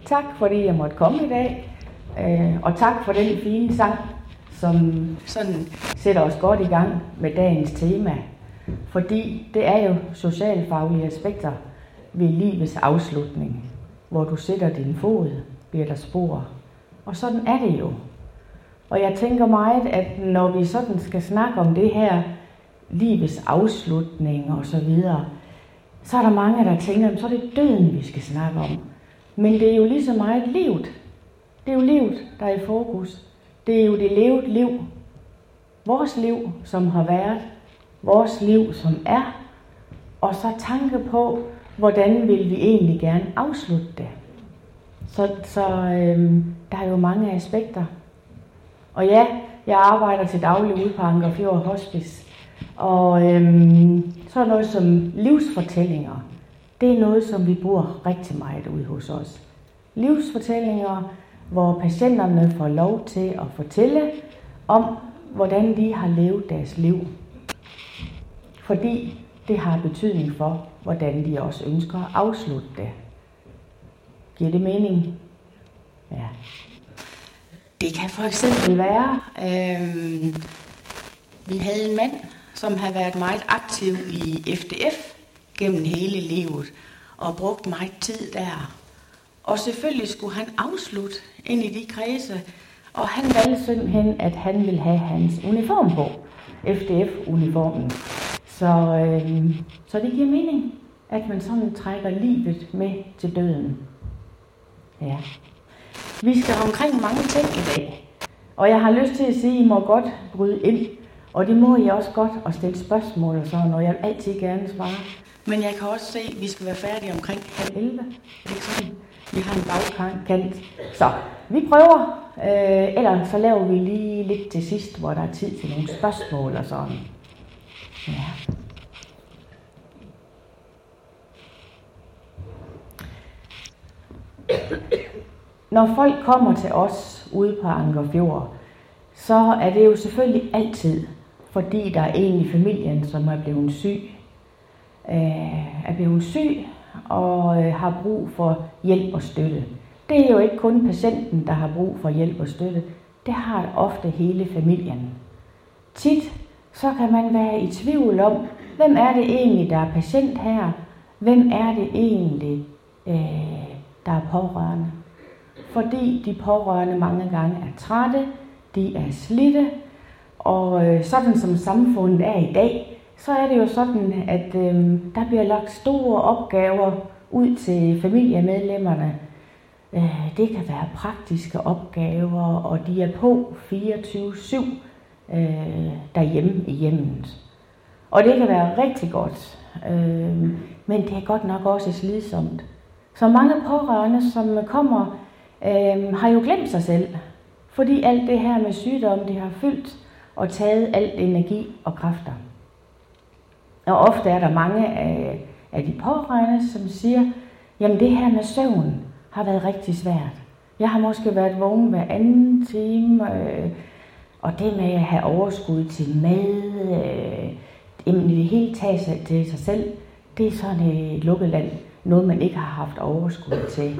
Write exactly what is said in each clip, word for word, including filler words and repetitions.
Tak fordi jeg måtte komme i dag, og tak for den fine sang, som sådan sætter os godt i gang med dagens tema. Fordi det er jo socialfaglige aspekter ved livets afslutning, hvor du sætter din fod, bliver der spor. Og sådan er det jo. Og jeg tænker meget, at når vi sådan skal snakke om det her livets afslutning og så videre, så er der mange, der tænker, at så er det døden, vi skal snakke om. Men det er jo lige så meget livet. Det er jo livet, der er i fokus. Det er jo det levede liv. Vores liv, som har været. Vores liv, som er. Og så tanke på, hvordan vil vi egentlig gerne afslutte det. Så, så øhm, der er jo mange aspekter. Og ja, jeg arbejder til daglig ude på Ankerfjord Hospice. Og øhm, så er noget som livsfortællinger. Det er noget, som vi bruger rigtig meget ude hos os. Livsfortællinger, hvor patienterne får lov til at fortælle om, hvordan de har levet deres liv. Fordi det har betydning for, hvordan de også ønsker at afslutte det. Giver det mening? Ja. Det kan for eksempel være, øh, vi havde en mand, som har været meget aktiv i F D F gennem hele livet, og brugt meget tid der. Og selvfølgelig skulle han afslutte ind i de kredse, og han valgte simpelthen, at han ville have hans uniform på, F D F-uniformen. Så, øh, så det giver mening, at man sådan trækker livet med til døden. Ja. Vi skal omkring mange ting i dag, og jeg har lyst til at sige, at I må godt bryde ind, og det må I også godt at stille spørgsmål og sådan, og jeg vil altid gerne svare. Men jeg kan også se, at vi skal være færdige omkring halv elleve. Det er sådan, vi har en bagkant. Så vi prøver, øh, eller så laver vi lige lidt til sidst, hvor der er tid til nogle spørgsmål og sådan. Ja. Når folk kommer til os ude på Ankerfjord, så er det jo selvfølgelig altid, fordi der er en i familien, som er blevet syg, øh, er blevet syg og øh, har brug for hjælp og støtte. Det er jo ikke kun patienten, der har brug for hjælp og støtte. Det har ofte hele familien. Tit så kan man være i tvivl om, hvem er det egentlig, der er patient her? Hvem er det egentlig, øh, der er pårørende? Fordi de pårørende mange gange er trætte, de er slidte, og øh, sådan som samfundet er i dag, så er det jo sådan, at øh, der bliver lagt store opgaver ud til familiemedlemmerne. Øh, det kan være praktiske opgaver, og de er på fireogtyve syv øh, derhjemme i hjemmet. Og det kan være rigtig godt, øh, men det er godt nok også slidsomt. Så mange pårørende, som kommer, øh, har jo glemt sig selv, fordi alt det her med sygdom, det har fyldt og taget alt energi og kræfter. Og ofte er der mange af, af de pårørende, som siger, jamen det her med søvn har været rigtig svært. Jeg har måske været vågen hver anden time, øh, og det med at have overskud til mad, øh, jamen i det hele taget sig til sig selv, det er sådan et lukket land, noget man ikke har haft overskud til.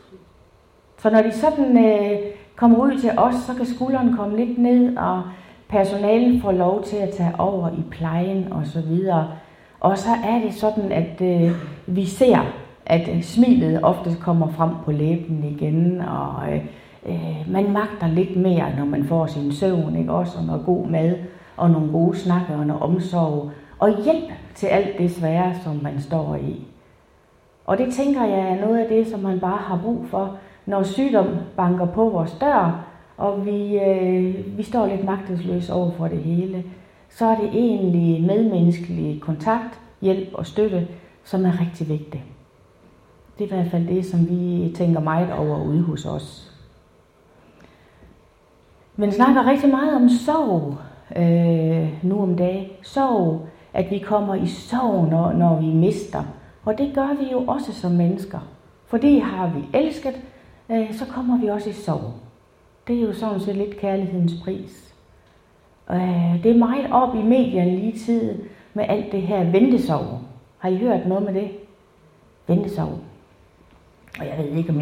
Så når de sådan øh, kommer ud til os, så kan skulderen komme lidt ned, og personalet får lov til at tage over i plejen og så videre. Og så er det sådan, at øh, vi ser, at øh, smilet ofte kommer frem på læben igen, og øh, øh, man magter lidt mere, når man får sin søvn, ikke? Også og noget god mad, og nogle gode snakker, og noget omsorg, og hjælp til alt det svære, som man står i. Og det tænker jeg er noget af det, som man bare har brug for, når sygdom banker på vores dør, og vi, øh, vi står lidt magtesløse over for det hele, så er det egentlig medmenneskelig kontakt, hjælp og støtte, som er rigtig vigtigt. Det er i hvert fald det, som vi tænker meget over ude hos os. Man snakker rigtig meget om sorg øh, nu om dagen. Sorg, at vi kommer i sorg, når, når vi mister. Og det gør vi jo også som mennesker. Fordi har vi elsket, øh, så kommer vi også i sorg. Det er jo sådan set lidt kærlighedens pris. Øh, det er meget op i medierne lige tid med alt det her ventesorg. Har I hørt noget med det? Ventesorg. Og jeg ved ikke, om jeg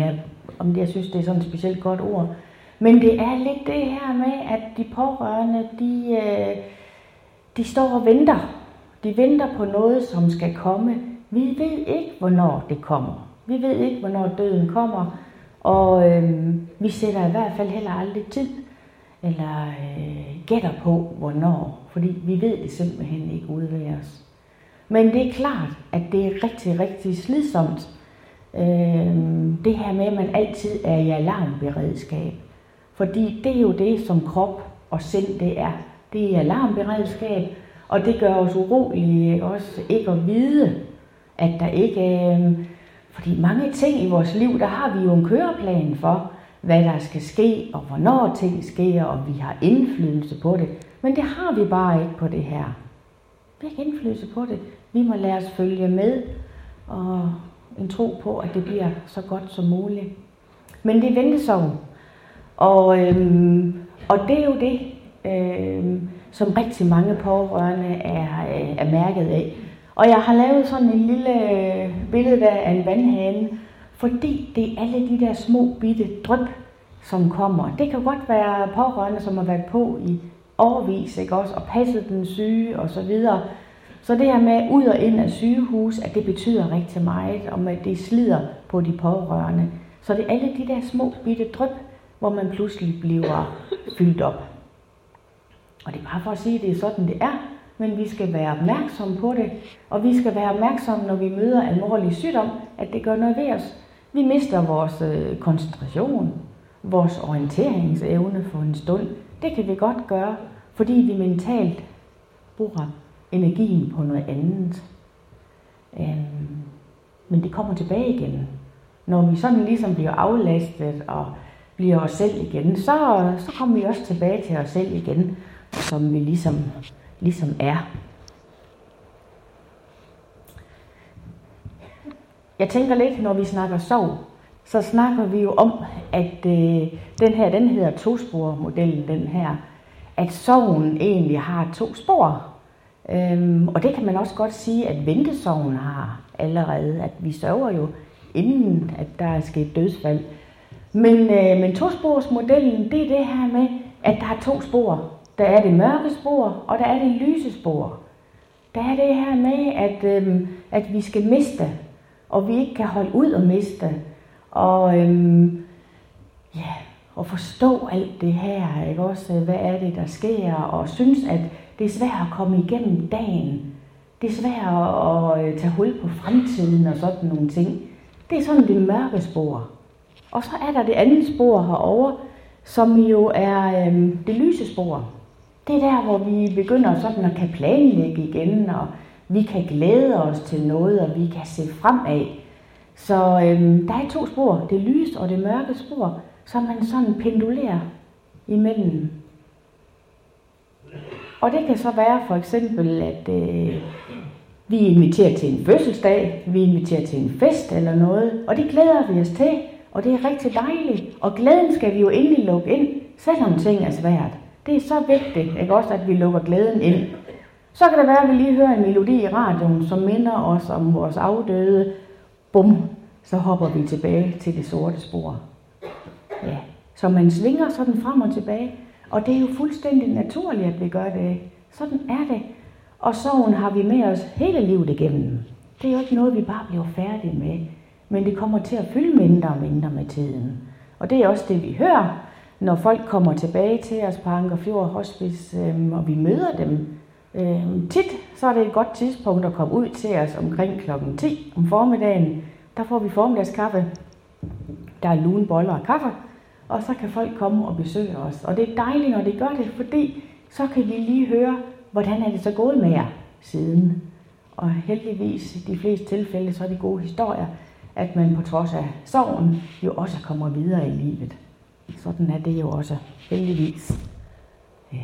om det, jeg synes, det er sådan et specielt godt ord. Men det er lidt det her med, at de pårørende, de, øh, de står og venter. De venter på noget, som skal komme. Vi ved ikke, hvornår det kommer. Vi ved ikke, hvornår døden kommer. Og øh, vi sætter i hvert fald heller aldrig tid, eller øh, gætter på, hvornår. Fordi vi ved det simpelthen ikke ude ved os. Men det er klart, at det er rigtig, rigtig slidsomt. Øh, det her med, at man altid er i alarmberedskab. Fordi det er jo det, som krop og sind det er. Det er alarmberedskab, og det gør os urolige også ikke at vide, at der ikke er... Fordi mange ting i vores liv, der har vi jo en køreplan for, hvad der skal ske, og hvornår ting sker, og vi har indflydelse på det. Men det har vi bare ikke på det her. Vi har ikke indflydelse på det. Vi må lade os følge med, og en tro på, at det bliver så godt som muligt. Men det er ventesorg. Og, øhm, og det er jo det, øhm, som rigtig mange pårørende er, er mærket af. Og jeg har lavet sådan en lille billede af en vandhane, fordi det er alle de der små bitte dryp, som kommer. Det kan godt være pårørende, som har været på i årevis, ikke også, og passet den syge og så videre. Så det her med ud og ind af sygehus, at det betyder rigtig meget, om at det slider på de pårørende. Så det er alle de der små bitte dryp, hvor man pludselig bliver fyldt op. Og det er bare for at sige, at det er sådan, det er. Men vi skal være opmærksomme på det, og vi skal være opmærksomme, når vi møder alvorlig sygdom, at det gør noget ved os. Vi mister vores koncentration, vores orienteringsevne for en stund. Det kan vi godt gøre, fordi vi mentalt bruger energien på noget andet. Men det kommer tilbage igen. Når vi sådan ligesom bliver aflastet og bliver os selv igen, så, så kommer vi også tilbage til os selv igen, som vi ligesom, ligesom er. Jeg tænker lidt, når vi snakker sorg, så snakker vi jo om, at øh, den her, den hedder tospormodellen, den her, at sorgen egentlig har to spor. Øhm, og det kan man også godt sige, at ventesorgen har allerede, at vi sørger jo inden, at der er sket dødsfald. Men, øh, men tosporsmodellen, det er det her med, at der er to spor. Der er det mørke spor, og der er det lyse spor. Der er det her med, at, øh, at vi skal miste, og vi ikke kan holde ud og miste. Og, øh, ja, og forstå alt det her, ikke også? Hvad er det, der sker? Og synes, at det er svært at komme igennem dagen. Det er svært at tage hul på fremtiden og sådan nogle ting. Det er sådan det mørke spor. Og så er der det andet spor herovre, som jo er øhm, det lyse spor. Det er der, hvor vi begynder sådan at kan planlægge igen, og vi kan glæde os til noget, og vi kan se fremad. Så øhm, der er to spor, det lyse og det mørke spor, som man sådan pendulerer imellem. Og det kan så være for eksempel, at øh, vi inviterer til en fødselsdag, vi inviterer til en fest eller noget, og det glæder vi os til, og det er rigtig dejligt. Og glæden skal vi jo endelig lukke ind, selvom ting er svært. Det er så vigtigt, ikke også, at vi lukker glæden ind. Så kan det være, at vi lige hører en melodi i radioen, som minder os om vores afdøde. Bum, så hopper vi tilbage til det sorte spor. Ja, så man svinger sådan frem og tilbage. Og det er jo fuldstændig naturligt, at vi gør det. Sådan er det. Og sorgen har vi med os hele livet igennem. Det er jo ikke noget, vi bare bliver færdige med. Men det kommer til at fylde mindre og mindre med tiden. Og det er også det, vi hører, når folk kommer tilbage til os på Ankerfjord Hospice, øhm, og vi møder dem. Øhm, tit så er det et godt tidspunkt at komme ud til os omkring klokken ti om formiddagen. Der får vi formiddagskaffe. Der er lune boller og kaffe. Og så kan folk komme og besøge os. Og det er dejligt, når de gør det, fordi så kan vi lige høre, hvordan er det så gået med jer siden. Og heldigvis i de fleste tilfælde, så er det gode historier, at man på trods af sorgen jo også kommer videre i livet. Sådan er det jo også, heldigvis. Ja.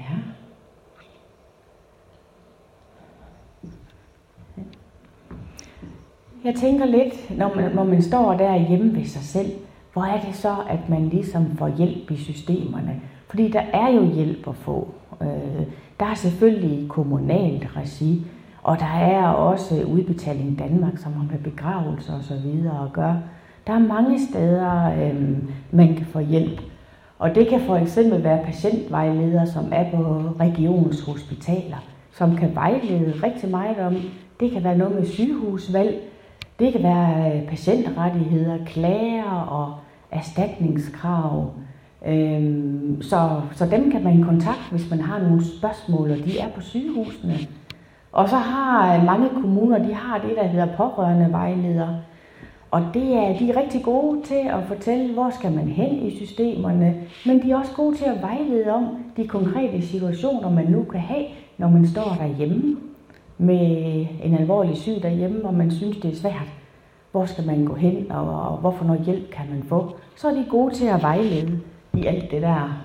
Jeg tænker lidt, når man, når man står der hjemme ved sig selv, hvor er det så, at man ligesom får hjælp i systemerne? Fordi der er jo hjælp at få. Der er selvfølgelig kommunalt regi, og der er også Udbetaling Danmark, som har med begravelse og så videre at gøre. Der er mange steder, øh, man kan få hjælp. Og det kan for eksempel være patientvejledere, som er på regionens hospitaler, som kan vejlede rigtig meget om. Det kan være noget med sygehusvalg, det kan være patientrettigheder, klager og erstatningskrav. Øhm, så, så dem kan man kontakte, hvis man har nogle spørgsmål, og de er på sygehusene. Og så har mange kommuner, de har det, der hedder pårørende vejledere. Og det er, de er rigtig gode til at fortælle, hvor skal man hen i systemerne, men de er også gode til at vejlede om de konkrete situationer, man nu kan have, når man står derhjemme med en alvorlig syg derhjemme, og man synes, det er svært. Hvor skal man gå hen, og hvorfor noget hjælp kan man få? Så er de gode til at vejlede i alt det der.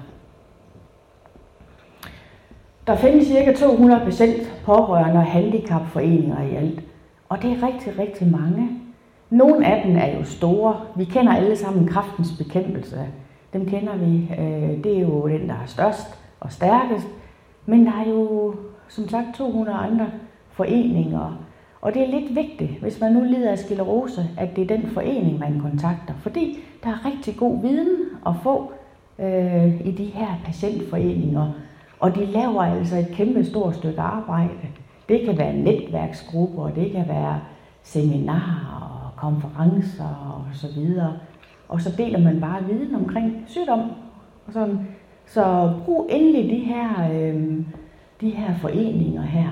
Der findes cirka to hundrede patient, pårørende og handicapforeninger i alt. Og det er rigtig, rigtig mange. Nogle af dem er jo store. Vi kender alle sammen Kræftens Bekæmpelse. Dem kender vi. Det er jo den, der er størst og stærkest. Men der er jo, som sagt, to hundrede andre foreninger. Og det er lidt vigtigt, hvis man nu lider af sklerose, at det er den forening, man kontakter. Fordi der er rigtig god viden at få øh, i de her patientforeninger. Og de laver altså et kæmpe stort stykke arbejde. Det kan være netværksgrupper, det kan være seminarer og konferencer og så videre. Og så deler man bare viden omkring sygdom. Og sådan. Så brug endelig de her, øh, de her foreninger her.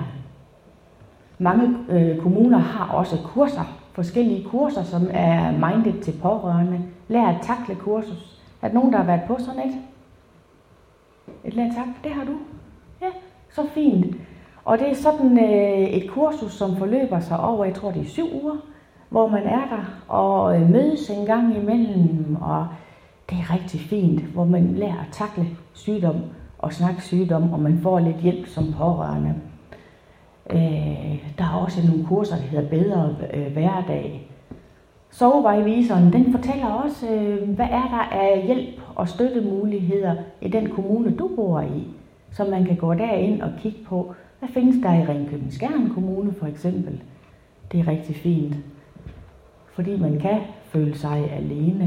Mange øh, kommuner har også kurser, forskellige kurser, som er mindet til pårørende. Lær at takle kursus. Er der nogen, der har været på sådan et? Et lær at takle, det har du? Ja, så fint. Og det er sådan øh, et kursus, som forløber sig over, jeg tror det er syv uger, hvor man er der og øh, mødes en gang imellem, og det er rigtig fint, hvor man lærer at takle sygdom og snakke sygdom, og man får lidt hjælp som pårørende. Øh, der er også nogle kurser, der hedder Bedre øh, Hverdag. Sovevejviseren, den fortæller også, øh, hvad er der af hjælp og støttemuligheder i den kommune, du bor i, så man kan gå derind og kigge på, hvad findes der i Ringkøbing-Skjern Kommune for eksempel. Det er rigtig fint, fordi man kan føle sig alene.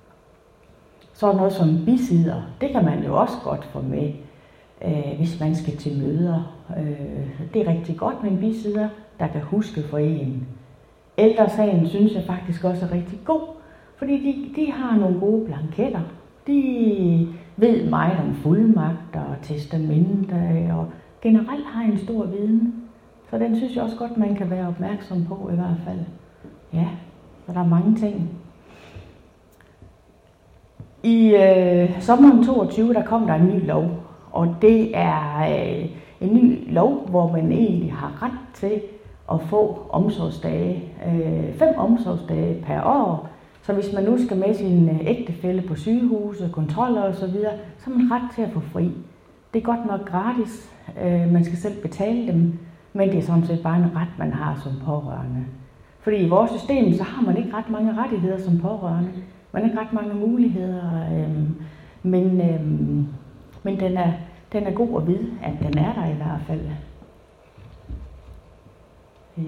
Så er noget som bisidder, det kan man jo også godt få med, øh, hvis man skal til møder. Øh, det er rigtig godt med en bisidder, der kan huske for en. Ældresagen synes jeg faktisk også er rigtig god, fordi de, de har nogle gode blanketter. De ved meget om fuldmagter og testamenter, og generelt har en stor viden. Så den synes jeg også godt, man kan være opmærksom på i hvert fald. Ja, så der er mange ting. I øh, sommeren toogtyve, der kom der en ny lov, og det er øh, en ny lov, hvor man egentlig har ret til at få omsorgsdage. Øh, fem omsorgsdage per år. Så hvis man nu skal med sin ægtefælle på sygehuse, kontroller og så videre, så har man ret til at få fri. Det er godt nok gratis. Øh, man skal selv betale dem, men det er sådan set bare en ret, man har som pårørende. Fordi i vores system, så har man ikke ret mange rettigheder som pårørende. Man har ikke ret mange muligheder, øh, men, øh, men den, er, den er god at vide, at den er der i hvert fald. Ja.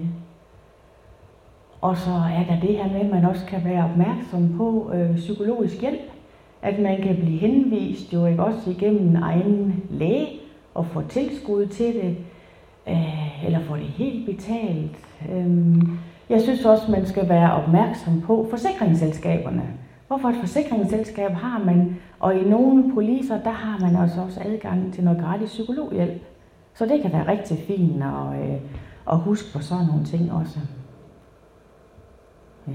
Og så er der det her med, at man også kan være opmærksom på øh, psykologisk hjælp. At man kan blive henvist jo ikke også igennem en egen læge og få tilskud til det, øh, eller få det helt betalt. Øh, jeg synes også, man skal være opmærksom på forsikringsselskaberne. Hvorfor et forsikringsselskab har man, og i nogle policer, der har man også, også adgang til noget gratis psykologhjælp. Så det kan være rigtig fint at, øh, at huske på sådan nogle ting også. Ja.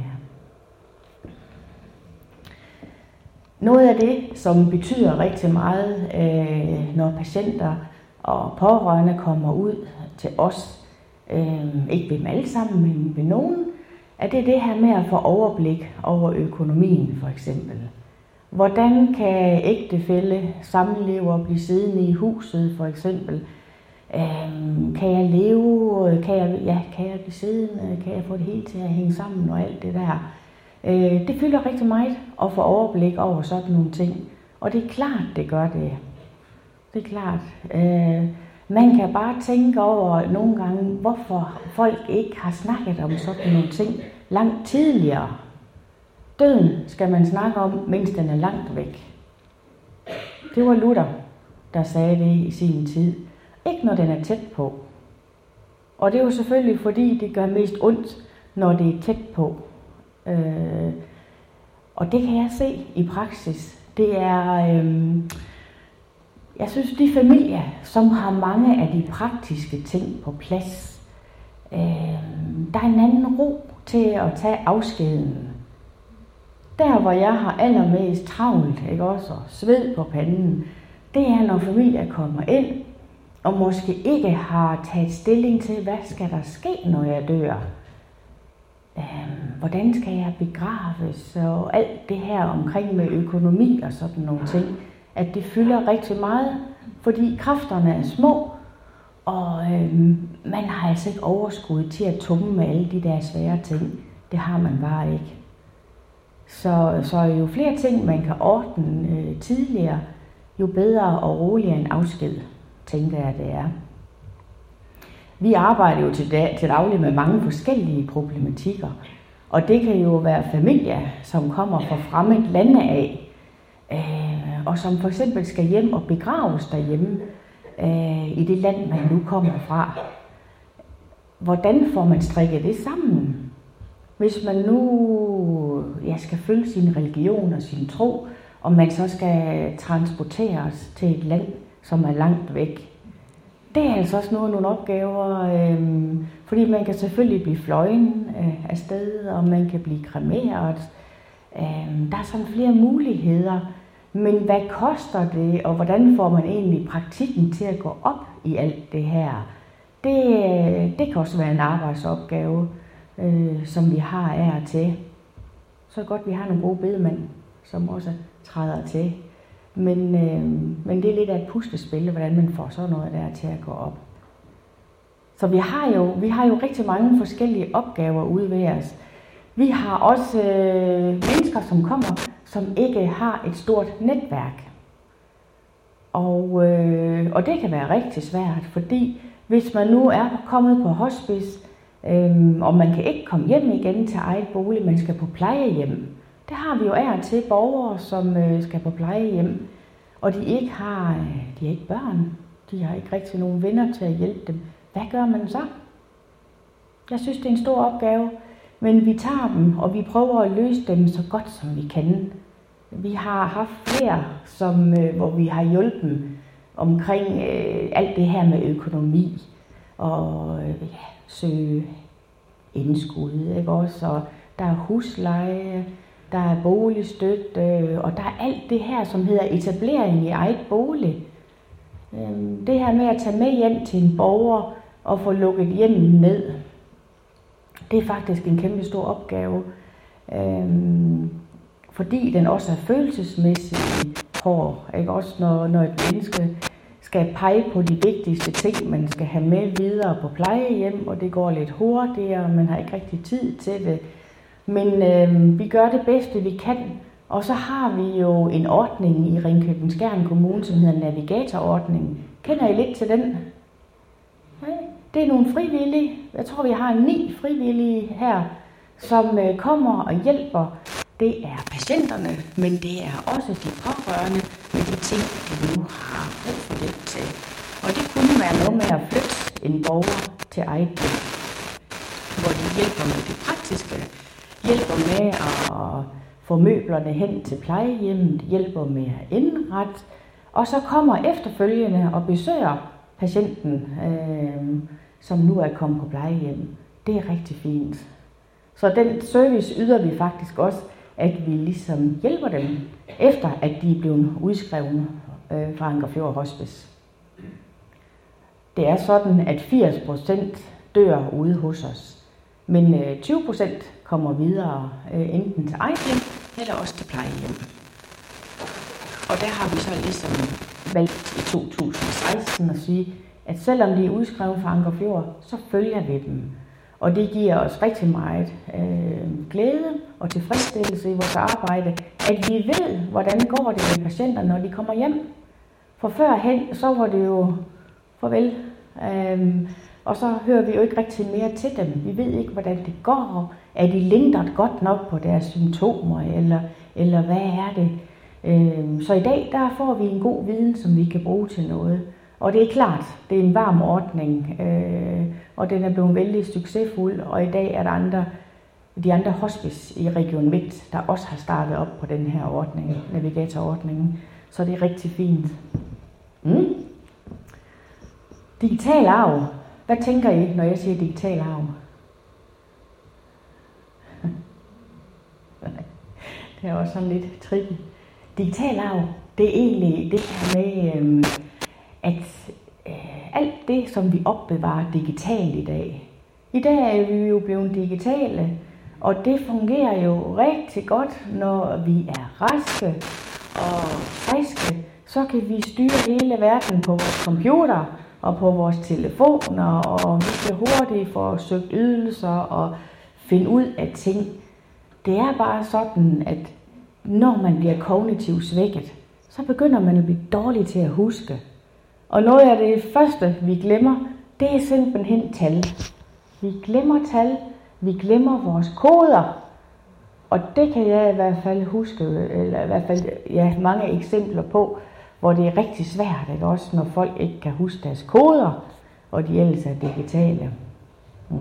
Noget af det, som betyder rigtig meget, øh, når patienter og pårørende kommer ud til os, øh, ikke ved dem alle sammen, men ved nogen, at det er det her med at få overblik over økonomien for eksempel. Hvordan kan ægtefælle, samlever blive siddende i huset for eksempel? Øh, kan jeg leve? Kan jeg, ja, kan jeg blive siddende? Kan jeg få det hele til at hænge sammen og alt det der? Øh, det fylder rigtig meget at få overblik over sådan nogle ting. Og det er klart, det gør det. Det er klart. Øh, man kan bare tænke over nogle gange, hvorfor folk ikke har snakket om sådan nogle ting langt tidligere. Døden skal man snakke om, mens den er langt væk. Det var Luther, der sagde det i sin tid. Ikke når den er tæt på. Og det er jo selvfølgelig, fordi det gør mest ondt, når det er tæt på. Øh, og det kan jeg se i praksis. Det er, øh, jeg synes, de familier, som har mange af de praktiske ting på plads, øh, der er en anden ro til at tage afskeden. Der, hvor jeg har allermest travlt, ikke også, og sved på panden, det er, når familier kommer ind, og måske ikke har taget stilling til, hvad skal der ske, når jeg dør? Øhm, hvordan skal jeg begraves? Og alt det her omkring med økonomi og sådan nogle ting, at det fylder rigtig meget, fordi kræfterne er små, og øhm, man har altså ikke overskud til at tumme med alle de der svære ting. Det har man bare ikke. Så, så jo flere ting, man kan ordne øh, tidligere, jo bedre og roligere en afsked, tænker jeg, det er. Vi arbejder jo til, dag, til daglig med mange forskellige problematikker, og det kan jo være familier, som kommer fra fremmed lande af, øh, og som for eksempel skal hjem og begraves derhjemme øh, i det land, man nu kommer fra. Hvordan får man strikket det sammen? Hvis man nu ja, skal følge sin religion og sin tro, og man så skal transporteres til et land, som er langt væk. Det er altså også nogle, nogle opgaver, øh, fordi man kan selvfølgelig blive fløjen øh, afsted, og man kan blive kremeret. Øh, der er sådan flere muligheder, men hvad koster det, og hvordan får man egentlig praktikken til at gå op i alt det her? Det, det kan også være en arbejdsopgave, øh, som vi har af og til. Så er det godt, at vi har nogle gode bedemænd, som også træder til. Men, øh, men det er lidt af et puslespil, hvordan man får sådan noget der til at gå op. Så vi har jo, vi har jo rigtig mange forskellige opgaver ude ved os. Vi har også øh, mennesker, som kommer, som ikke har et stort netværk. Og, øh, og det kan være rigtig svært, fordi hvis man nu er kommet på hospice, øh, og man kan ikke komme hjem igen til eget bolig, man skal på plejehjem. Det har vi jo af og til borgere, som øh, skal på plejehjem, og de ikke har, øh, de har ikke børn, de har ikke rigtig nogen venner til at hjælpe dem. Hvad gør man så? Jeg synes, det er en stor opgave, men vi tager dem, og vi prøver at løse dem så godt, som vi kan. Vi har haft flere, som, øh, hvor vi har hjulpet omkring øh, alt det her med økonomi, og øh, ja, søge indskud, ikke også? Og der er husleje, der er boligstøtte, og der er alt det her, som hedder etablering i eget bolig. Det her med at tage med hjem til en borger og få lukket hjemmet ned, det er faktisk en kæmpe stor opgave, fordi den også er følelsesmæssigt hård, ikke? Også når, når et menneske skal pege på de vigtigste ting, man skal have med videre på plejehjem, og det går lidt hurtigere, og man har ikke rigtig tid til det. Men øh, vi gør det bedste, vi kan, og så har vi jo en ordning i Ringkøbing-Skjern Kommune, som hedder Navigatorordningen. Kender I lidt til den? Nej. Det er nogle frivillige. Jeg tror, vi har ni frivillige her, som øh, kommer og hjælper. Det er patienterne, men det er også de pårørende med de ting, de nu har brug for det til. Og det kunne være noget med at flytte en borger til eget hjem, hvor de hjælper med det praktiske, hjælper med at få møblerne hen til plejehjemmet, hjælper med at indrette, og så kommer efterfølgende og besøger patienten, øh, som nu er kommet på plejehjem. Det er rigtig fint. Så den service yder vi faktisk også, at vi ligesom hjælper dem, efter at de er blevet udskrevet øh, fra Anker Fjord Hospice. Det er sådan, at firs procent dør ude hos os, men øh, tyve procent kommer videre øh, enten til eget hjem, eller også til plejehjem. Og der har vi så ligesom valgt i to tusind og seksten at sige, at selvom de er udskrevet fra Anker Fjord, så følger vi dem. Og det giver os rigtig meget øh, glæde og tilfredsstillelse i vores arbejde, at vi ved, hvordan går det med patienterne, når de kommer hjem. For førhen, så var det jo farvel, øh, og så hører vi jo ikke rigtig mere til dem. Vi ved ikke, hvordan det går, Er de linket godt nok på deres symptomer, eller, eller hvad er det? Øh, så i dag, der får vi en god viden, som vi kan bruge til noget. Og det er klart, det er en varm ordning, øh, og den er blevet vældig succesfuld, og i dag er der andre, de andre hospice i Region Midt, der også har startet op på den her ordning, navigatorordningen. Så det er rigtig fint. Mm. Digital arv. Hvad tænker I, når jeg siger digital arv? Det er også sådan lidt tricky. Digital arv, det er egentlig det her med, øh, at øh, alt det, som vi opbevarer digitalt i dag. I dag er vi jo blevet digitale, og det fungerer jo rigtig godt, når vi er raske og friske. Så kan vi styre hele verden på vores computer og på vores telefoner, og vi kan hurtigt få søgt ydelser og finde ud af ting. Det er bare sådan, at når man bliver kognitivt svækket, så begynder man at blive dårlig til at huske. Og noget af det første, vi glemmer, det er simpelthen tal. Vi glemmer tal, vi glemmer vores koder, og det kan jeg i hvert fald huske, eller i hvert fald ja, mange eksempler på, hvor det er rigtig svært, ikke? Også når folk ikke kan huske deres koder, og de ellers er digitale. Mm.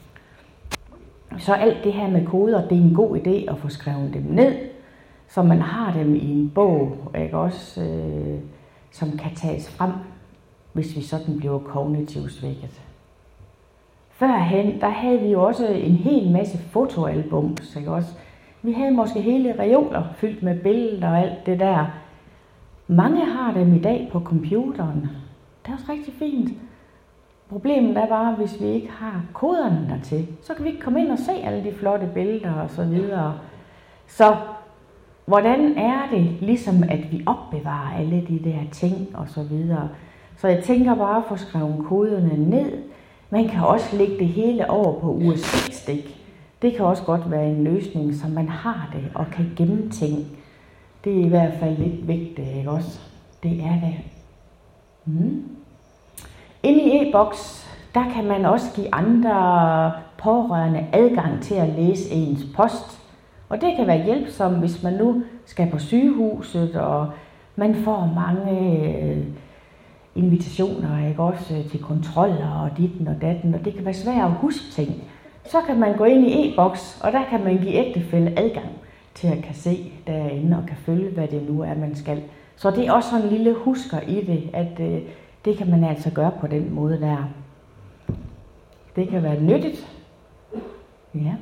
Så alt det her med koder, det er en god idé at få skrevet dem ned, så man har dem i en bog, ikke? Også, øh, som kan tages frem, hvis vi sådan bliver kognitivt svækket. Førhen, der havde vi jo også en hel masse fotoalbums, ikke også? Vi havde måske hele reoler fyldt med billeder og alt det der. Mange har dem i dag på computeren. Det er også rigtig fint. Problemet er bare, hvis vi ikke har koderne dertil, så kan vi ikke komme ind og se alle de flotte billeder og så videre. Så hvordan er det ligesom, at vi opbevarer alle de der ting og så videre? Så jeg tænker bare at få skrevet koderne ned. Man kan også lægge det hele over på U S B-stik. Det kan også godt være en løsning, så man har det og kan gemme ting. Det er i hvert fald lidt vigtigt, ikke også? Det er det. Mm. Inde i e-boks, der kan man også give andre pårørende adgang til at læse ens post. Og det kan være hjælpsomt, hvis man nu skal på sygehuset, og man får mange øh, invitationer, ikke også, til kontroller og ditten og datten, og det kan være svært at huske ting. Så kan man gå ind i e-boks, og der kan man give ægtefælle adgang til at kan se derinde og kan følge, hvad det nu er, man skal. Så det er også sådan en lille husker i det, at øh, det kan man altså gøre på den måde der. Det kan være nyttigt. Ja.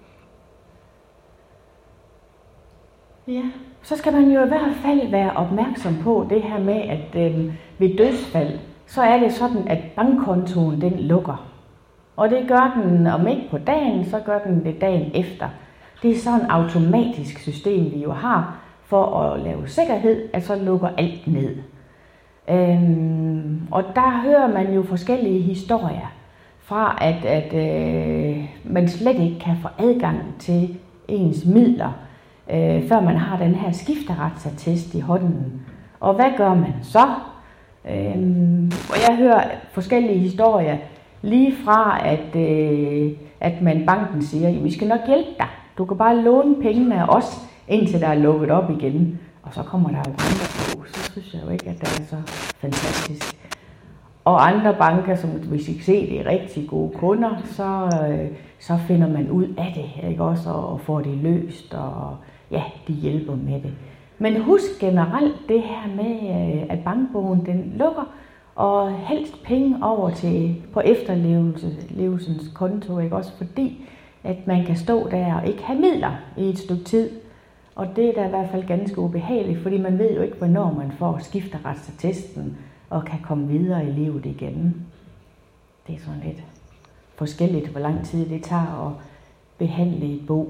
Ja. Så skal man jo i hvert fald være opmærksom på det her med, at øh, ved dødsfald, så er det sådan, at bankkontoen den lukker. Og det gør den, om ikke på dagen, så gør den det dagen efter. Det er sådan et automatisk system, vi jo har, for at lave sikkerhed, at så lukker alt ned. Øhm, og der hører man jo forskellige historier fra, at, at øh, man slet ikke kan få adgang til ens midler, øh, før man har den her skifterretsattest i hånden. Og hvad gør man så? Øhm, og jeg hører forskellige historier, lige fra at, øh, at man banken siger, at vi skal nok hjælpe dig. Du kan bare låne pengene af os, indtil der er lukket op igen. Og så kommer der jo renter på. Så synes jeg jo ikke, at det er så fantastisk. Og andre banker, som hvis I kan se, det er rigtig gode kunder, så, øh, så finder man ud af det, ikke også, og får det løst, og ja, de hjælper med det. Men husk generelt det her med, at bankbogen den lukker, og helst penge over til på efterlevelsens konto, ikke også, fordi at man kan stå der og ikke have midler i et stykke tid. Og det er da i hvert fald ganske ubehageligt, fordi man ved jo ikke, hvornår man får skifteretsattesten og kan komme videre i livet igen. Det er sådan lidt forskelligt, hvor lang tid det tager at behandle et bo.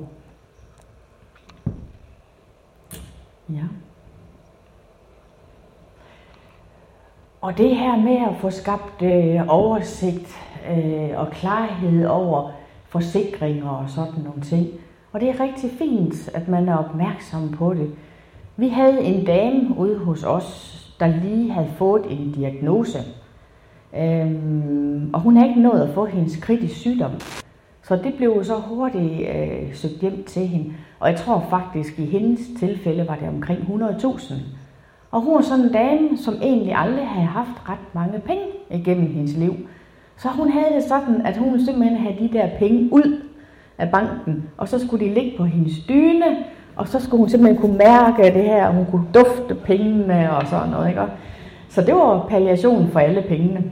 Ja. Og det her med at få skabt øh, oversigt øh, og klarhed over forsikringer og sådan nogle ting. Og det er rigtig fint, at man er opmærksom på det. Vi havde en dame ude hos os, der lige havde fået en diagnose. Øhm, og hun havde ikke nået at få hendes kritisk sygdom. Så det blev så hurtigt øh, søgt hjem til hende. Og jeg tror faktisk, i hendes tilfælde var det omkring hundrede tusind. Og hun var sådan en dame, som egentlig aldrig havde haft ret mange penge igennem hendes liv. Så hun havde det sådan, at hun simpelthen havde de der penge ud af banken, og så skulle de ligge på hendes dyne, og så skulle hun simpelthen kunne mærke det her, og hun kunne dufte pengene og sådan noget, ikke? Så det var palliation for alle pengene.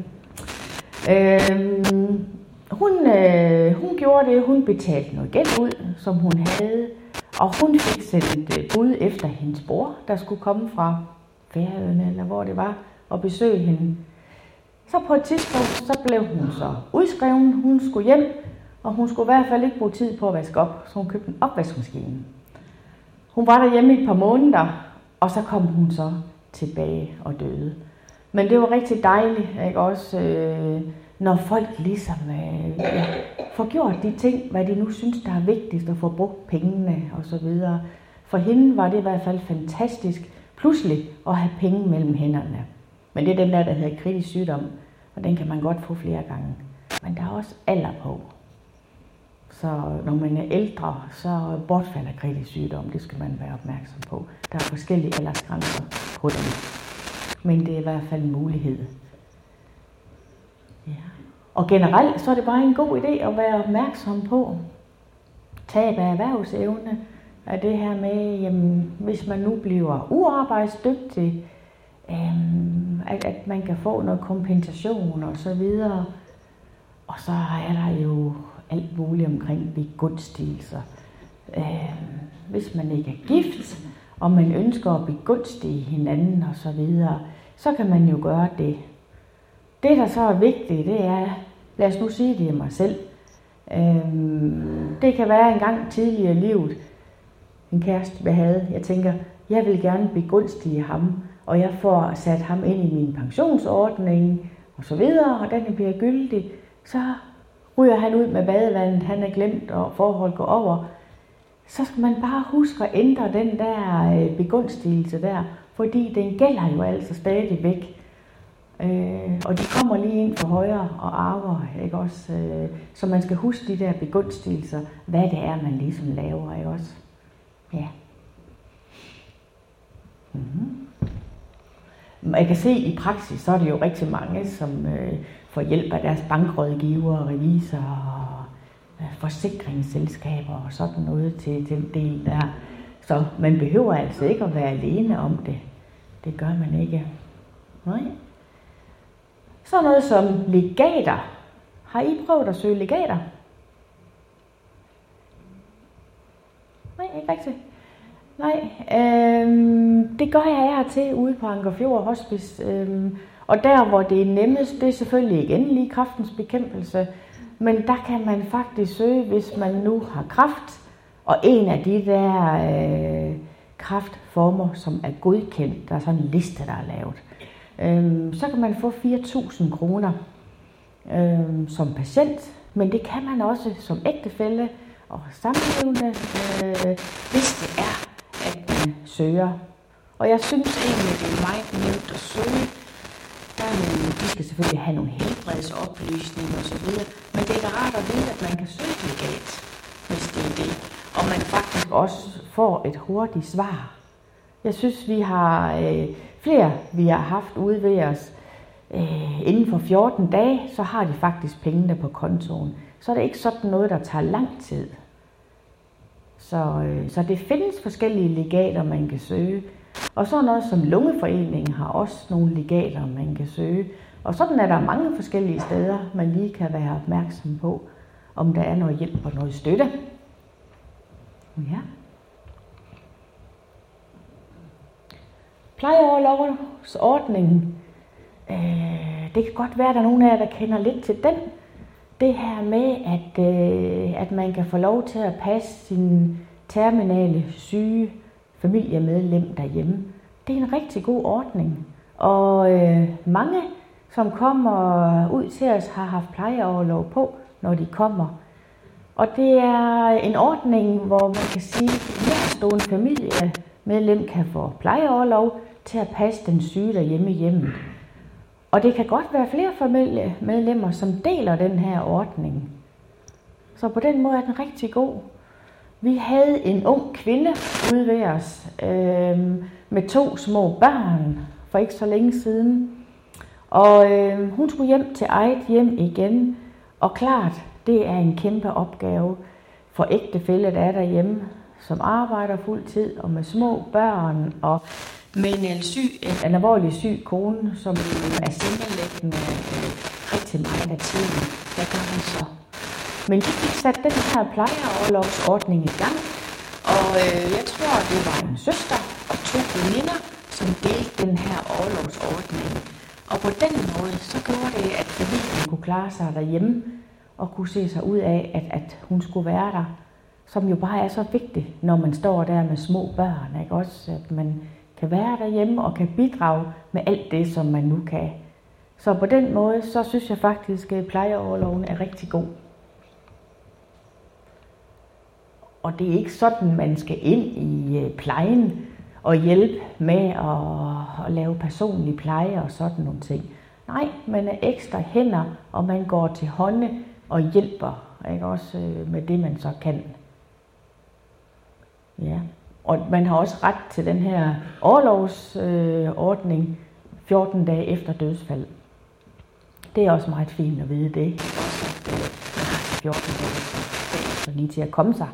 Øhm, hun, øh, hun gjorde det, hun betalte noget gæld ud, som hun havde, og hun fik sendt et bud efter hendes bror, der skulle komme fra Færøerne, eller hvor det var, og besøge hende. Så på et tidspunkt, så blev hun så udskreven, hun skulle hjem, og hun skulle i hvert fald ikke bruge tid på at vaske op, så hun købte en opvaskemaskine. Hun var derhjemme i et par måneder, og så kom hun så tilbage og døde. Men det var rigtig dejligt, ikke også, øh, når folk ligesom øh, ja, får gjort de ting, hvad de nu synes, der er vigtigst, at få brugt pengene og så videre. For hende var det i hvert fald fantastisk, pludselig at have penge mellem hænderne. Men det er den der, der hedder kritisk sygdom, og den kan man godt få flere gange. Men der er også alder på. Så når man er ældre, så bortfalder kritisk sygdom. Det skal man være opmærksom på. Der er forskellige aldersgrænser på dem. Men det er i hvert fald en mulighed. Ja. Og generelt så er det bare en god idé at være opmærksom på tab af erhvervsevne. Af det her med, jamen, hvis man nu bliver uarbejdsdygtig, øhm, at, at man kan få noget kompensation og så videre. Og så er der jo alt muligt omkring begunstigelser. Øh, hvis man ikke er gift, og man ønsker at begunstige hinanden og så videre, så kan man jo gøre det. Det, der så er vigtigt, det er, lad os nu sige det af mig selv. Øh, det kan være en gang tidligere i livet, en kæreste, jeg havde. Jeg tænker, jeg vil gerne begunstige ham, og jeg får sat ham ind i min pensionsordning og så videre, og den bliver gyldig. Så ryger han ud med badevandet, han er glemt, og forhold går over. Så skal man bare huske at ændre den der begunstigelse der, fordi den gælder jo altså stadigvæk. Øh, og de kommer lige ind for højre og arver, ikke også? Øh, så man skal huske de der begunstigelser, hvad det er, man ligesom laver, ikke også? Ja. Mm-hmm. Jeg kan se i praksis, så er det jo rigtig mange, som øh, får hjælp af deres bankrådgiver, revisorer og øh, forsikringsselskaber og sådan noget til den del der. Så man behøver altså ikke at være alene om det. Det gør man ikke. Nej. Så noget som legater. Har I prøvet at søge legater? Nej, ikke rigtigt. Nej, øhm, det gør jeg her til ude på Anker Fjord Hospice. Øhm, og der, hvor det er nemmest, det er selvfølgelig igen lige kræftens bekæmpelse. Men der kan man faktisk søge, hvis man nu har kræft. Og en af de der øh, kræftformer, som er godkendt, der er sådan en liste, der er lavet. Øhm, så kan man få fire tusind kroner øhm, som patient. Men det kan man også som ægtefælle og samlevende, øh, hvis det er, at man søger. Og jeg synes egentlig, det er meget nemt at søge. Der er nogle, de skal selvfølgelig have nogle helbredsoplysninger og så videre, men det er da rart at vide, at man kan søge legat, hvis det er det. Og man faktisk også får et hurtigt svar. Jeg synes, vi har øh, flere, vi har haft ude ved os, øh, inden for fjorten dage, så har de faktisk pengene på kontoen. Så er det ikke sådan noget, der tager lang tid. Så, øh, så det findes forskellige legater, man kan søge. Og så noget som Lungeforeningen har også nogle legater, man kan søge. Og sådan er der mange forskellige steder, man lige kan være opmærksom på, om der er noget hjælp og noget støtte. Ja. Plejeorlovsordningen. Øh, det kan godt være, at der er nogen af jer, der kender lidt til den. Det her med, at, øh, at man kan få lov til at passe sin terminale syge familiemedlem derhjemme. Det er en rigtig god ordning. Og øh, mange, som kommer ud til os, har haft plejeorlov på, når de kommer. Og det er en ordning, hvor man kan sige, at nærstående familiemedlem kan få plejeorlov til at passe den syge derhjemme i hjemmet. Og det kan godt være flere familiemedlemmer, som deler den her ordning. Så på den måde er den rigtig god. Vi havde en ung kvinde ude ved os øh, med to små børn for ikke så længe siden. Og øh, hun skulle hjem til eget hjem igen. Og klart, det er en kæmpe opgave for ægtefælle, der er derhjemme, som arbejder fuld tid og med små børn og med en, syg, en alvorlig syg kone, som er sengelæggende øh, rigtig meget af tiden. Hvad gør hun så? Men de fik sat den her plejeorlovsordning i gang, og øh, jeg tror, det var en søster og to veninder, som delte den her orlovsordning. Og på den måde, så gjorde det, at familien kunne klare sig derhjemme og kunne se sig ud af, at, at hun skulle være der. Som jo bare er så vigtigt, når man står der med små børn, ikke også? At man kan være derhjemme og kan bidrage med alt det, som man nu kan. Så på den måde, så synes jeg faktisk, at plejeorloven er rigtig god. Og det er ikke sådan, man skal ind i plejen og hjælpe med at, at lave personlig pleje og sådan nogle ting. Nej, man er ekstra hænder, og man går til hånde og hjælper, ikke også med det, man så kan. Ja, og man har også ret til den her orlovsordning fjorten dage efter dødsfald. Det er også meget fint at vide det. Også at man har fjorten dage så lige til at komme sig.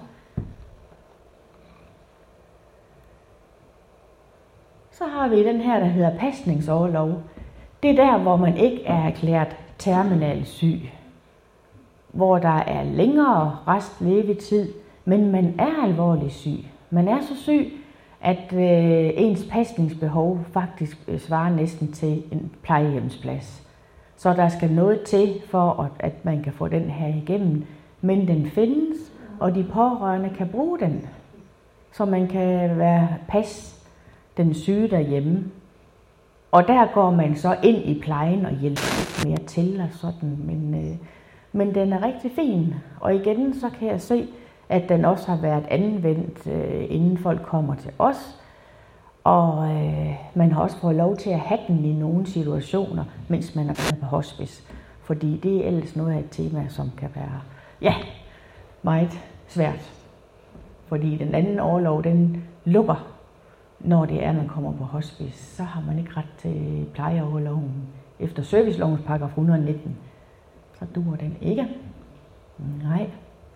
Så har vi den her, der hedder pasningsorlov. Det er der, hvor man ikke er erklæret terminal syg. Hvor der er længere restlevetid, men man er alvorlig syg. Man er så syg, at øh, ens pasningsbehov faktisk øh, svarer næsten til en plejehjemsplads. Så der skal noget til for, at, at man kan få den her igennem. Men den findes, og de pårørende kan bruge den. Så man kan være pas den syge derhjemme. Og der går man så ind i plejen og hjælper lidt mere til og sådan. Men, øh, men den er rigtig fin. Og igen så kan jeg se, at den også har været anvendt, øh, inden folk kommer til os. Og øh, man har også fået lov til at have den i nogle situationer, mens man er på hospice. Fordi det er ellers noget af et tema, som kan være ja, meget svært. Fordi den anden orlov, den lukker, når det er, man kommer på hospice. Så har man ikke ret til plejeorloven efter servicelovens paragraf et hundrede og nitten. Så duer den ikke. Nej.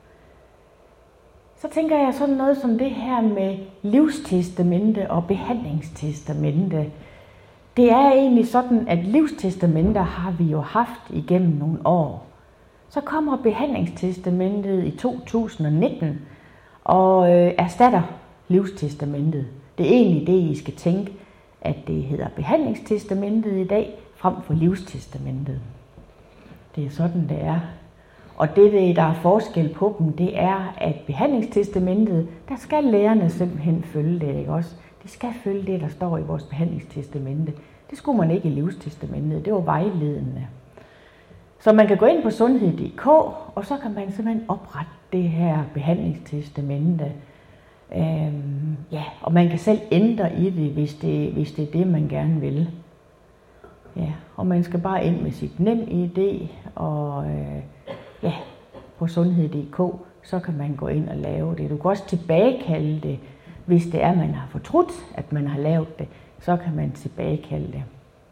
Så tænker jeg sådan noget som det her med livstestamente og behandlingstestamente. Det er egentlig sådan, at livstestamenter har vi jo haft igennem nogle år. Så kommer behandlingstestamentet i to tusind og nitten og øh, erstatter livstestamentet. Det er egentlig det, I skal tænke, at det hedder behandlingstestamentet i dag, frem for livstestamentet. Det er sådan, det er. Og det, der er forskel på dem, det er, at behandlingstestamentet, der skal lærerne simpelthen følge det, ikke også? De skal følge det, der står i vores behandlingstestamente. Det skulle man ikke i livstestamentet, det var vejledende. Så man kan gå ind på sundhed punktum d k, og så kan man simpelthen oprette det her behandlingstestamente. Øhm, ja, og man kan selv ændre i det, hvis det, hvis det er det, man gerne vil. Ja, og man skal bare ind med sit nem I D, og øh, ja, på sundhed punktum d k, så kan man gå ind og lave det. Du kan også tilbagekalde det, hvis det er, man har fortrudt, at man har lavet det, så kan man tilbagekalde det.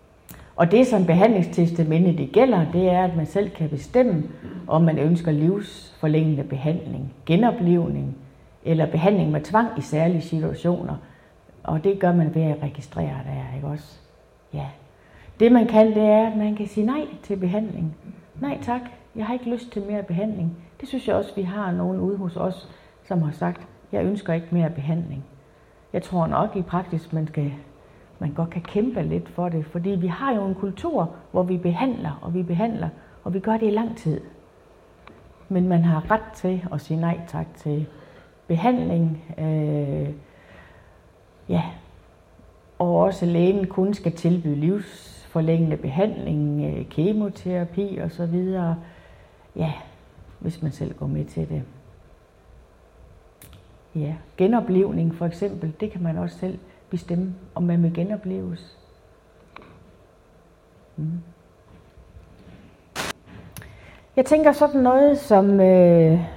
Og det, som behandlingstestamente det gælder, det er, at man selv kan bestemme, om man ønsker livsforlængende behandling, genoplivning eller behandling med tvang i særlige situationer. Og det gør man ved at registrere der, ikke også? Ja. Det man kan, det er, at man kan sige nej til behandling. Nej tak, jeg har ikke lyst til mere behandling. Det synes jeg også, vi har nogen ude hos os, som har sagt, jeg ønsker ikke mere behandling. Jeg tror nok i praksis, man skal man godt kan kæmpe lidt for det, fordi vi har jo en kultur, hvor vi behandler, og vi behandler, og vi gør det i lang tid. Men man har ret til at sige nej tak til behandling, øh, ja, og også lægen kun skal tilbyde livsforlængende behandling, øh, kemoterapi og så videre, ja, hvis man selv går med til det. Ja, genoplivning for eksempel, det kan man også selv bestemme, om man vil genopleves. Mm. Jeg tænker sådan noget som, øh,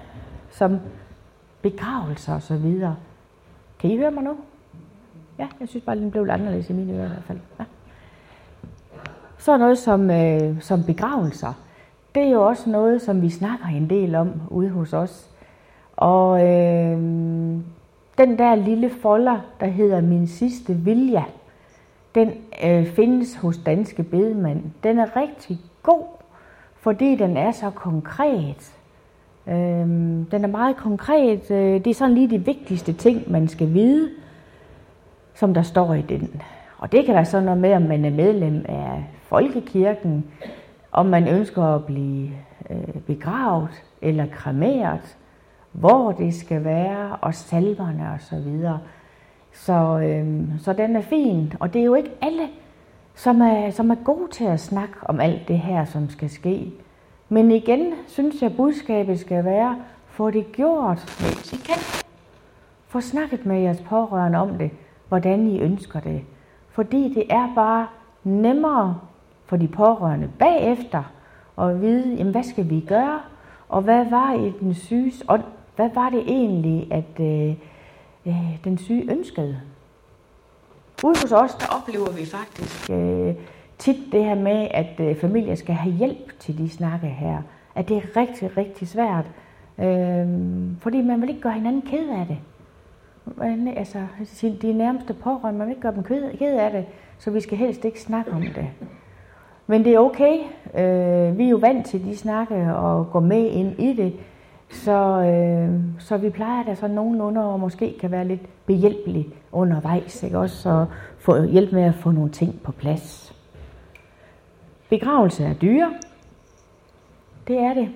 som begravelser og så videre. Kan I høre mig nu? Ja, jeg synes bare, den blev lidt anderledes i mine ører i hvert fald. Ja. Så noget som, øh, som begravelser. Det er jo også noget, som vi snakker en del om ude hos os. Og øh, den der lille folder, der hedder Min sidste vilje, den øh, findes hos Danske Bedemænd. Den er rigtig god, fordi den er så konkret. Øh, den er meget konkret. Det er sådan lige de vigtigste ting, man skal vide, som der står i den. Og det kan være sådan noget med, om man er medlem af Folkekirken, om man ønsker at blive øh, begravet eller kremeret, hvor det skal være, og salverne og så videre. Så, øh, så den er fin, og det er jo ikke alle, som er, som er gode til at snakke om alt det her, som skal ske. Men igen, synes jeg, budskabet skal være, få det gjort, mens I kan. Få snakket med jeres pårørende om det, hvordan I ønsker det. Fordi det er bare nemmere for de pårørende bagefter at vide, jamen, hvad skal vi gøre, og hvad var i den syges ånd, hvad var det egentlig, at øh, øh, den syge ønskede. Ude hos os, der oplever vi faktisk øh, tit det her med, at øh, familier skal have hjælp til de snakke her. At det er rigtig, rigtig svært, øh, fordi man vil ikke gøre hinanden ked af det. Man, altså, de nærmeste pårørende, man vil ikke gøre dem ked af det, så vi skal helst ikke snakke om det. Men det er okay. Øh, vi er jo vant til de snakke og gå med ind i det, så, øh, så vi plejer da sådan nogenlunde og måske kan være lidt behjælpelige undervejs, ikke? Også at få hjælp med at få nogle ting på plads. Begravelse er dyre. Det er det.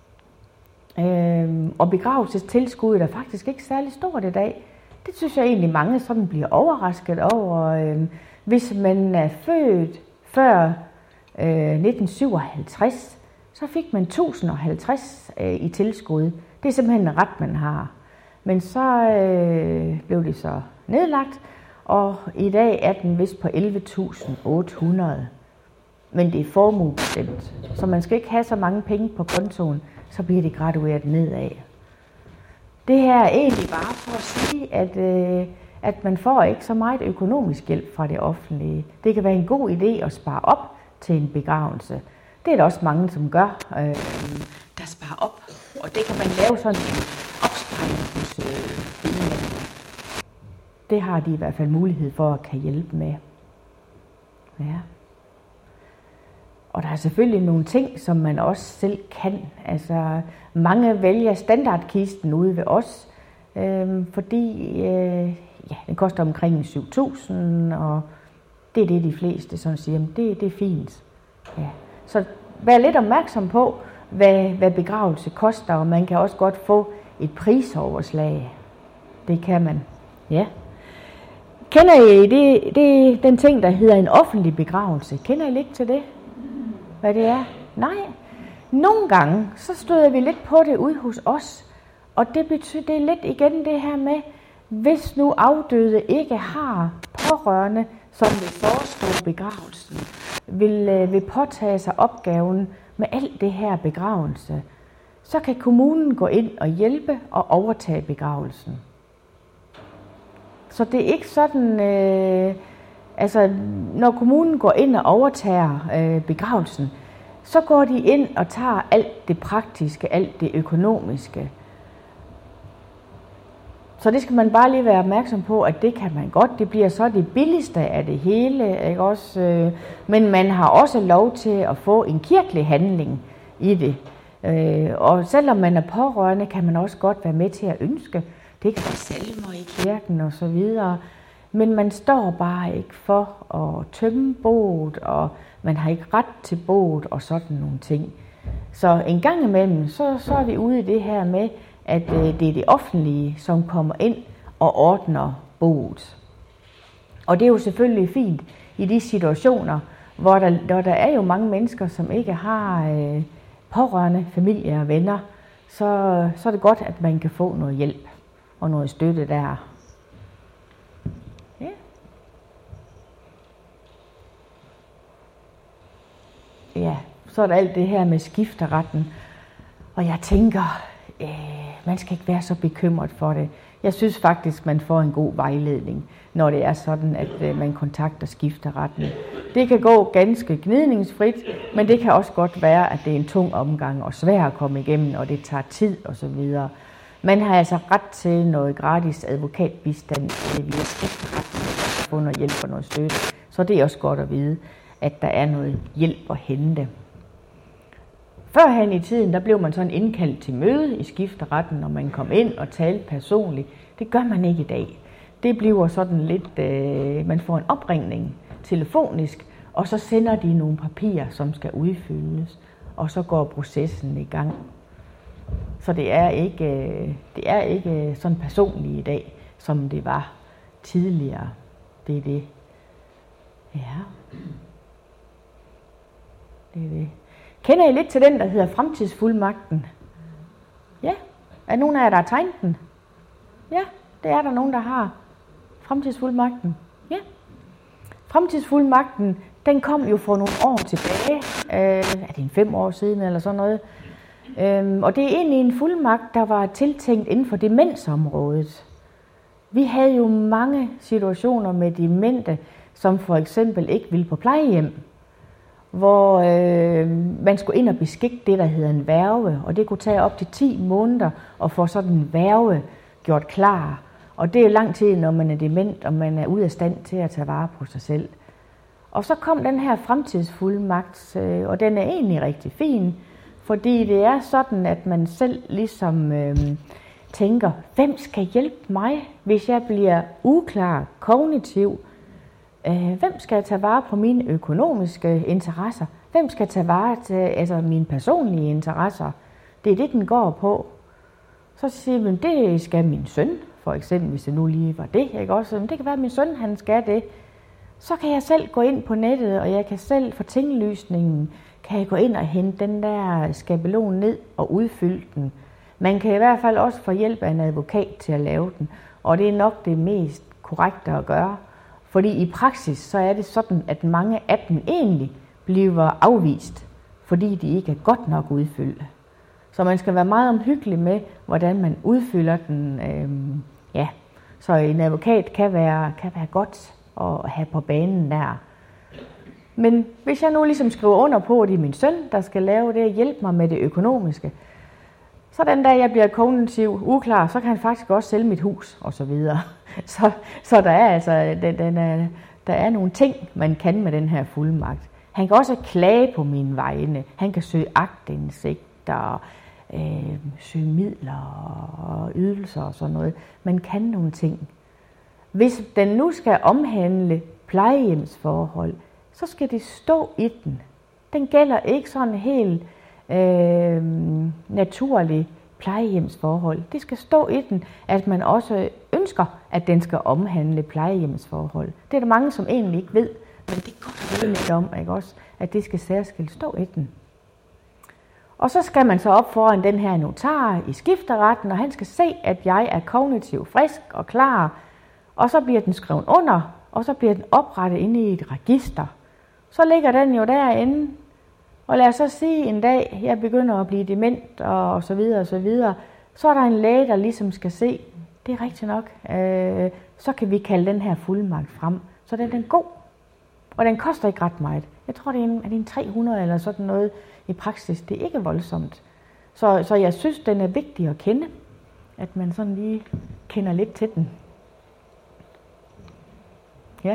Øh, og begravelsestilskuddet er faktisk ikke særlig stort i dag. Det synes jeg egentlig mange sådan bliver overrasket over. Øh, hvis man er født før øh, nitten syvoghalvtreds, så fik man tusind og halvtreds øh, i tilskud. Det er simpelthen en ret, man har. Men så øh, blev det så nedlagt, og i dag er den vist på elleve tusind otte hundrede. Men det er formuebestemt, så man skal ikke have så mange penge på kontoen, så bliver det gradueret nedad. Det her er egentlig bare for at sige, at, øh, at man får ikke så meget økonomisk hjælp fra det offentlige. Det kan være en god idé at spare op til en begravelse. Det er der også mange, som gør, øh, der sparer op. Og det kan man lave sådan en opsparing hos øh, det har de i hvert fald mulighed for at kan hjælpe med. Ja. Og der er selvfølgelig nogle ting, som man også selv kan. Altså, mange vælger standardkisten ude ved os, øh, fordi øh, ja, den koster omkring syv tusind, og det er det, de fleste sådan siger, det, det er fint. Ja. Så vær lidt opmærksom på, hvad, hvad begravelse koster, og man kan også godt få et prisoverslag. Det kan man. Ja. Kender I det, det, den ting, der hedder en offentlig begravelse? Kender I lidt til det? Hvad det er? Nej. Nogle gange, så støder vi lidt på det ude hos os. Og det betyder det er lidt igen det her med, hvis nu afdøde ikke har pårørende, som vil forestå begravelsen, vil, vil påtage sig opgaven med alt det her begravelse, så kan kommunen gå ind og hjælpe og overtage begravelsen. Så det er ikke sådan, øh, altså når kommunen går ind og overtager øh, begravelsen, så går de ind og tager alt det praktiske, alt det økonomiske. Så det skal man bare lige være opmærksom på, at det kan man godt. Det bliver så det billigste af det hele, ikke også? Men man har også lov til at få en kirkelig handling i det. Og selvom man er pårørende, kan man også godt være med til at ønske. Det kan være salmer i kirken og så videre. Men man står bare ikke for at tømme boet, og man har ikke ret til boet og sådan nogle ting. Så en gang imellem, så, så er vi ude i det her med, at øh, det er det offentlige, som kommer ind og ordner boet. Og det er jo selvfølgelig fint i de situationer, hvor der, hvor der er jo mange mennesker, som ikke har øh, pårørende, familie og venner, så, så er det godt, at man kan få noget hjælp og noget støtte der. Ja. Ja, så er der alt det her med skifteretten. Og jeg tænker, øh, man skal ikke være så bekymret for det. Jeg synes faktisk, man får en god vejledning, når det er sådan, at øh, man kontakter skifteretten. Det kan gå ganske gnidningsfrit, men det kan også godt være, at det er en tung omgang og svær at komme igennem, og det tager tid osv. Man har altså ret til noget gratis advokatbistand via skifteretten, få noget hjælp og noget støtte. Så det er også godt at vide, at der er noget hjælp at hente. Førhen i tiden, der blev man sådan indkaldt til møde i skifteretten, når man kom ind og talte personligt. Det gør man ikke i dag. Det bliver sådan lidt, øh, man får en opringning telefonisk, og så sender de nogle papirer, som skal udfyldes, og så går processen i gang. Så det er ikke, øh, det er ikke sådan personligt i dag, som det var tidligere. Det er det. Ja. Det er det. Kender I lidt til den, der hedder fremtidsfuldmagten? Ja. Er nogen af jer, der har tegnet den? Ja, det er der nogen, der har. Fremtidsfuldmagten. Ja. Fremtidsfuldmagten, den kom jo for nogle år tilbage. Øh, er det en fem år siden eller sådan noget? Øh, og det er egentlig en fuldmagt, der var tiltænkt inden for demensområdet. Vi havde jo mange situationer med demente, som for eksempel ikke ville på plejehjem, hvor øh, man skulle ind og beskikke det, der hedder en værge, og det kunne tage op til ti måneder at få sådan en værge gjort klar. Og det er lang tid, når man er dement, og man er ude af stand til at tage vare på sig selv. Og så kom den her fremtidsfuldmagt, øh, og den er egentlig rigtig fin, fordi det er sådan, at man selv ligesom øh, tænker, hvem skal hjælpe mig, hvis jeg bliver uklar, kognitiv? Øh, hvem skal tage vare på mine økonomiske interesser? Hvem skal tage vare til altså mine personlige interesser? Det er det, den går på. Så siger man, det skal min søn, for eksempel, hvis det nu lige var det. Ikke? Også, det kan være, at min søn han skal det. Så kan jeg selv gå ind på nettet, og jeg kan selv for tinglysningen, kan jeg gå ind og hente den der skabelon ned og udfylde den. Man kan i hvert fald også få hjælp af en advokat til at lave den, og det er nok det mest korrekte at gøre. Fordi i praksis, så er det sådan, at mange af dem egentlig bliver afvist, fordi de ikke er godt nok udfyldt. Så man skal være meget omhyggelig med, hvordan man udfylder den. Øhm, ja. Så en advokat kan være, kan være godt at have på banen der. Men hvis jeg nu ligesom skriver under på, at det er min søn, der skal lave det og hjælpe mig med det økonomiske, så den dag jeg bliver kognitiv uklar, så kan han faktisk også sælge mit hus og så videre. Så, så der er altså den, den er, der er nogle ting, man kan med den her fuldmagt. Han kan også klage på mine vegne. Han kan søge aktindsigt og øh, søge midler og ydelser og sådan noget. Man kan nogle ting. Hvis den nu skal omhandle plejehjemsforhold, så skal det stå i den. Den gælder ikke sådan helt øh, naturligt plejehjemsforhold. Det skal stå i den, at man også ønsker, at den skal omhandle plejehjemsforhold. Det er der mange, som egentlig ikke ved, men det er godt at vide lidt om, ikke også, at det skal særskilt stå i den. Og så skal man så op foran den her notar i skifteretten, og han skal se, at jeg er kognitiv frisk og klar, og så bliver den skrevet under, og så bliver den oprettet inde i et register. Så ligger den jo derinde, og lad os så sige en dag, jeg begynder at blive dement og så videre og så videre, så er der en læge, der ligesom skal se, det er rigtigt nok, øh, så kan vi kalde den her fuldmagt frem, så den er den god. Og den koster ikke ret meget. Jeg tror, det er en, er det en tre hundrede eller sådan noget i praksis. Det er ikke voldsomt. Så, så jeg synes, den er vigtig at kende, at man sådan lige kender lidt til den. Ja.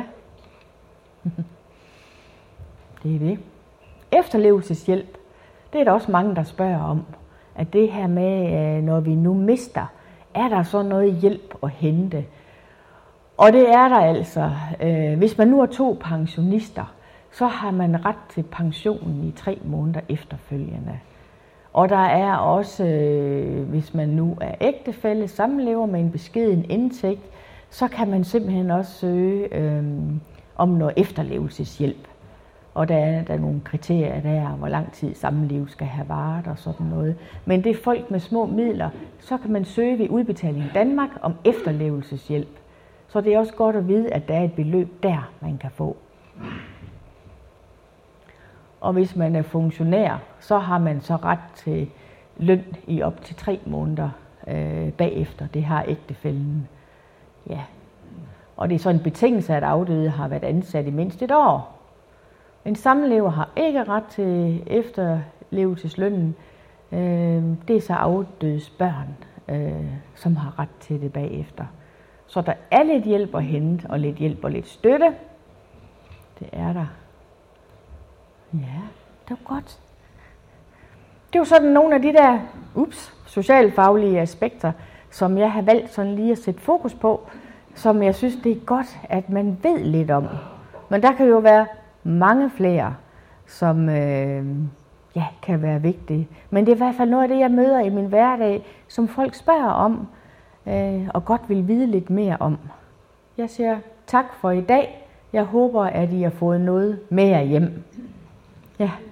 Det er det. Efterlevelseshjælp, det er der også mange, der spørger om. At det her med, når vi nu mister, er der så noget hjælp at hente? Og det er der altså. Hvis man nu er to pensionister, så har man ret til pensionen i tre måneder efterfølgende. Og der er også, hvis man nu er ægtefælle, samlever med en beskeden indtægt, så kan man simpelthen også søge øh, om noget efterlevelseshjælp. Og der er, der er nogle kriterier der, hvor lang tid samliv skal have varet og sådan noget. Men det er folk med små midler, så kan man søge ved Udbetaling Danmark om efterlevelseshjælp. Så det er også godt at vide, at der er et beløb der, man kan få. Og hvis man er funktionær, så har man så ret til løn i op til tre måneder øh, bagefter. Det har ægtefællen. Ja. Og det er så en betingelse, at afdøde har været ansat i mindst et år. En samlever har ikke ret til efterlevelseslønnen. Øh, det er så afdødes børn, øh, som har ret til det bagefter. Så der er lidt hjælp at hente, og lidt hjælp og lidt støtte. Det er der. Ja, det var godt. Det var sådan nogle af de der ups, socialfaglige aspekter, som jeg har valgt sådan lige at sætte fokus på, som jeg synes, det er godt, at man ved lidt om. Men der kan jo være mange flere, som øh, ja, kan være vigtige. Men det er i hvert fald noget af det, jeg møder i min hverdag, som folk spørger om, øh, og godt vil vide lidt mere om. Jeg siger tak for i dag. Jeg håber, at I har fået noget med jer hjem. Ja.